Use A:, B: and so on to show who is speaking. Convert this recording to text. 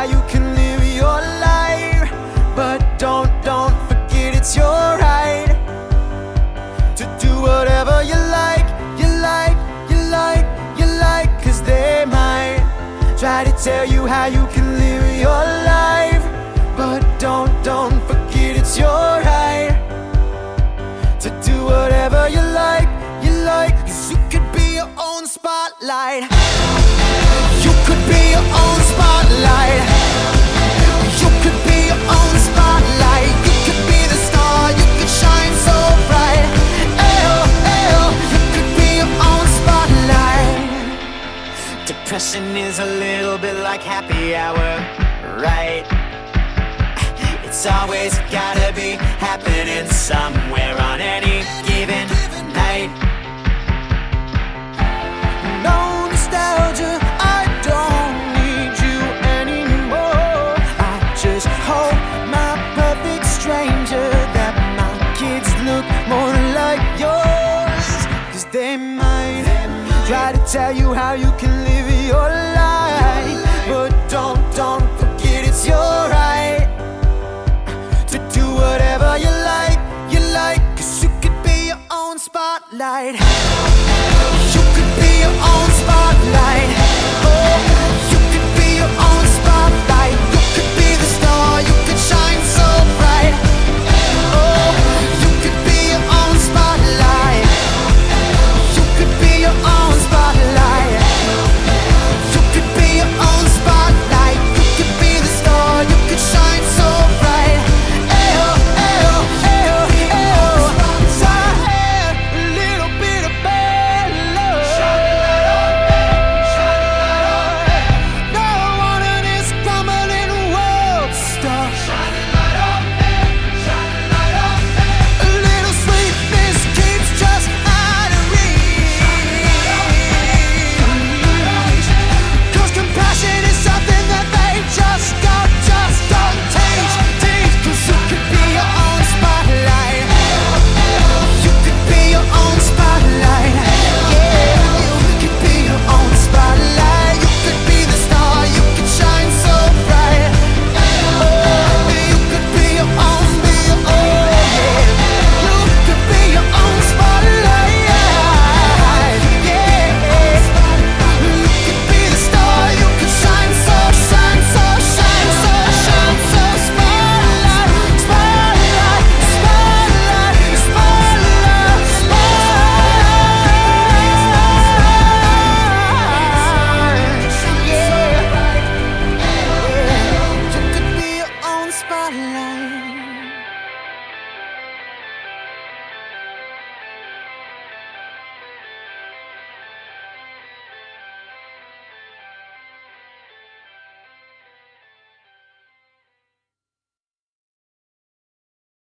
A: you can live your life. But don't forget it's your right to do whatever you like, you like, you like, you like. Cause they might try to tell you how you can live your life. But don't forget it's your right to do whatever you like, you like. Cause you could be your own spotlight. You could be your own spotlight. You could be your own spotlight. You could be the star, you could shine so bright. Ayo, ayo. You could be your own spotlight. Depression is a little bit like happy hour, right? It's always gotta be happening somewhere on any given night. No nostalgia, I don't need you anymore. I just hope, my perfect stranger, that my kids look more like yours. Cause they might try to tell you how you can live your life. But don't forget it's your right to do whatever you like, you like. Cause you could be your own spotlight.